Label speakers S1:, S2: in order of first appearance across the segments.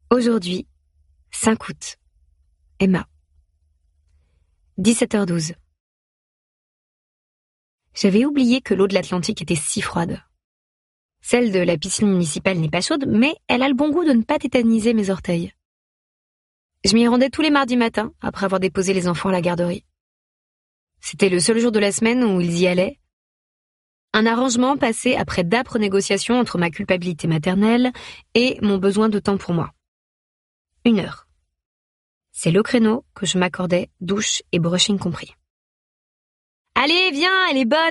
S1: Aujourd'hui, 5 août. Emma. 17h12. J'avais oublié que l'eau de l'Atlantique était si froide. Celle de la piscine municipale n'est pas chaude, mais elle a le bon goût de ne pas tétaniser mes orteils. Je m'y rendais tous les mardis matins, après avoir déposé les enfants à la garderie. C'était le seul jour de la semaine où ils y allaient. Un arrangement passé après d'âpres négociations entre ma culpabilité maternelle et mon besoin de temps pour moi. 1 heure. C'est le créneau que je m'accordais, douche et brushing compris. « Allez, viens, elle est bonne !»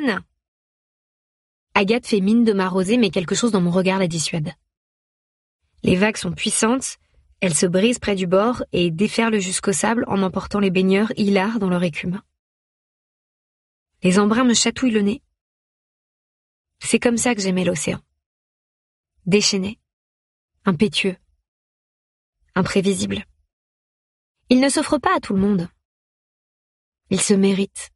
S1: Agathe fait mine de m'arroser, mais quelque chose dans mon regard la dissuade. Les vagues sont puissantes, elles se brisent près du bord et déferlent jusqu'au sable en emportant les baigneurs hilars dans leur écume. Les embruns me chatouillent le nez. C'est comme ça que j'aimais l'océan. Déchaîné, impétueux, imprévisible. Il ne s'offre pas à tout le monde. Il se mérite.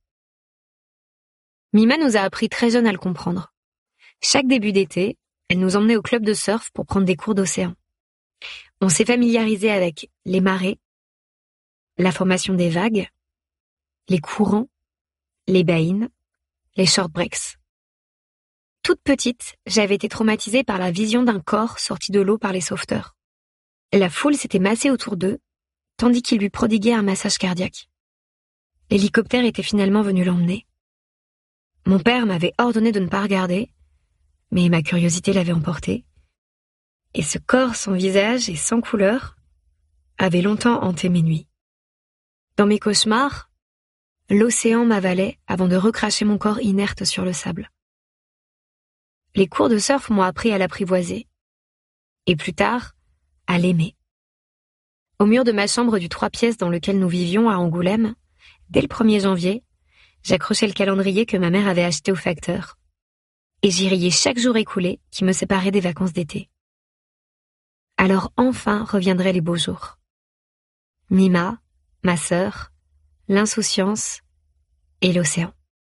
S1: Mima nous a appris très jeune à le comprendre. Chaque début d'été, elle nous emmenait au club de surf pour prendre des cours d'océan. On s'est familiarisé avec les marées, la formation des vagues, les courants, les baïnes, les short breaks. Toute petite, j'avais été traumatisée par la vision d'un corps sorti de l'eau par les sauveteurs. La foule s'était massée autour d'eux, tandis qu'ils lui prodiguaient un massage cardiaque. L'hélicoptère était finalement venu l'emmener. Mon père m'avait ordonné de ne pas regarder, mais ma curiosité l'avait emporté. Et ce corps sans visage et sans couleur avait longtemps hanté mes nuits. Dans mes cauchemars, l'océan m'avalait avant de recracher mon corps inerte sur le sable. Les cours de surf m'ont appris à l'apprivoiser, et plus tard, à l'aimer. Au mur de ma chambre du 3 pièces dans lequel nous vivions à Angoulême, dès le 1er janvier, j'accrochais le calendrier que ma mère avait acheté au facteur, et j'y riais chaque jour écoulé qui me séparait des vacances d'été. Alors enfin reviendraient les beaux jours. Mima, ma sœur, l'insouciance et l'océan.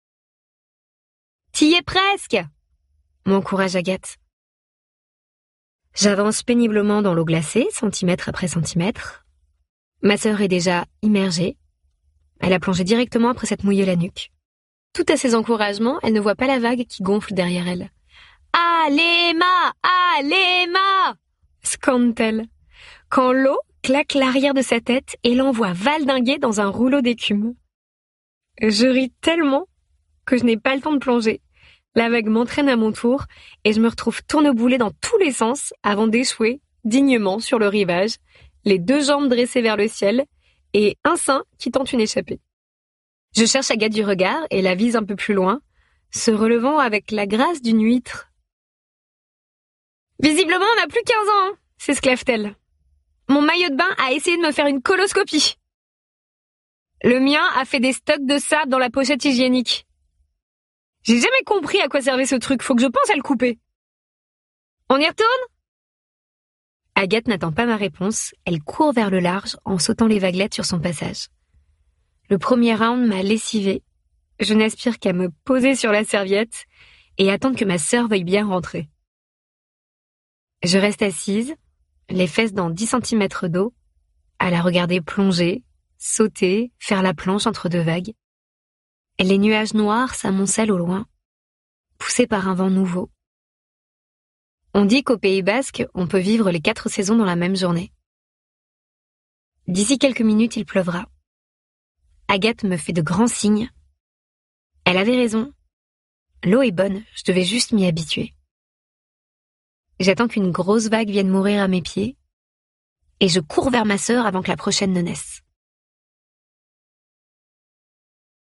S1: « T'y es presque !» m'encourage Agathe. J'avance péniblement dans l'eau glacée, centimètre après centimètre. Ma sœur est déjà immergée. Elle a plongé directement après s'être mouillé la nuque. Tout à ses encouragements, elle ne voit pas la vague qui gonfle derrière elle. « Allez, Ma ! Allez, Ma !» scande-t-elle, quand l'eau claque l'arrière de sa tête et l'envoie valdinguer dans un rouleau d'écume. Je ris tellement que je n'ai pas le temps de plonger. La vague m'entraîne à mon tour et je me retrouve tourneboulée dans tous les sens avant d'échouer dignement sur le rivage, les 2 jambes dressées vers le ciel et un sein qui tente une échappée. Je cherche Agathe du regard et la vise un peu plus loin, se relevant avec la grâce d'une huître. « Visiblement, on n'a plus 15 ans, hein !» s'esclave-t-elle. « Mon maillot de bain a essayé de me faire une coloscopie. Le mien a fait des stocks de sable dans la pochette hygiénique. J'ai jamais compris à quoi servait ce truc, faut que je pense à le couper. On y retourne ?» Agathe n'attend pas ma réponse, elle court vers le large en sautant les vaguelettes sur son passage. Le premier round m'a lessivée. Je n'aspire qu'à me poser sur la serviette et attendre que ma sœur veuille bien rentrer. Je reste assise, les fesses dans 10 cm d'eau, à la regarder plonger, sauter, faire la planche entre 2 vagues. Les nuages noirs s'amoncellent au loin, poussés par un vent nouveau. On dit qu'au Pays Basque, on peut vivre les 4 saisons dans la même journée. D'ici quelques minutes, il pleuvra. Agathe me fait de grands signes. Elle avait raison. L'eau est bonne, je devais juste m'y habituer. J'attends qu'une grosse vague vienne mourir à mes pieds, et je cours vers ma sœur avant que la prochaine ne naisse.